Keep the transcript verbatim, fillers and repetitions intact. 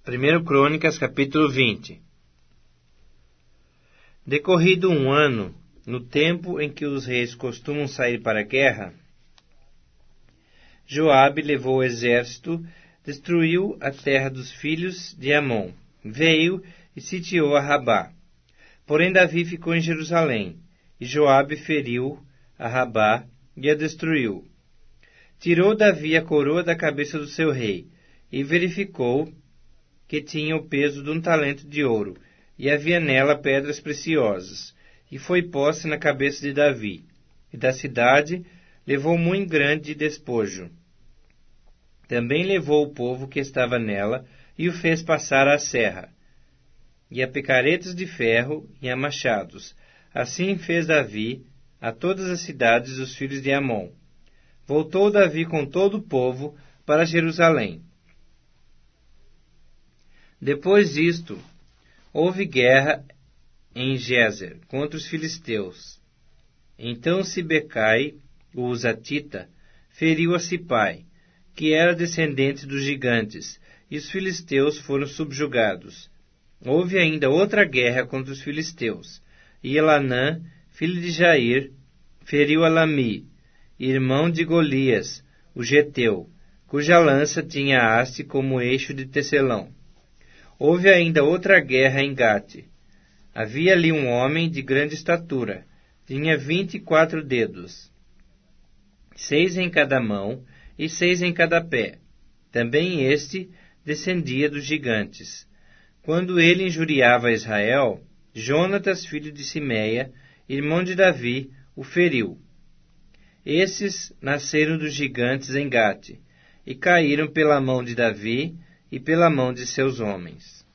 primeira Crônicas, capítulo vinte. Decorrido um ano, no tempo em que os reis costumam sair para a guerra, Joabe levou o exército, destruiu a terra dos filhos de Amon, veio e sitiou a Rabá. Porém Davi ficou em Jerusalém, e Joabe feriu a Rabá e a destruiu. Tirou Davi a coroa da cabeça do seu rei, e verificou que tinha o peso de um talento de ouro, e havia nela pedras preciosas, e foi posta na cabeça de Davi. E da cidade levou muito grande despojo. Também levou o povo que estava nela, e o fez passar à serra, e a picaretas de ferro e a machados. Assim fez Davi a todas as cidades dos filhos de Amon. Voltou Davi com todo o povo para Jerusalém. Depois disto, houve guerra em Gézer contra os filisteus. Então Sibecai, o Husatita, feriu a Sipai, que era descendente dos gigantes, e os filisteus foram subjugados. Houve ainda outra guerra contra os filisteus, e Elanã, filho de Jair, feriu a Lami, irmão de Golias, o geteu, cuja lança tinha haste como eixo de tecelão. Houve ainda outra guerra em Gate. Havia ali um homem de grande estatura, tinha vinte e quatro dedos, seis em cada mão e seis em cada pé. Também este descendia dos gigantes. Quando ele injuriava Israel, Jonatas, filho de Simeia, irmão de Davi, o feriu. Esses nasceram dos gigantes em Gate, e caíram pela mão de Davi e pela mão de seus homens.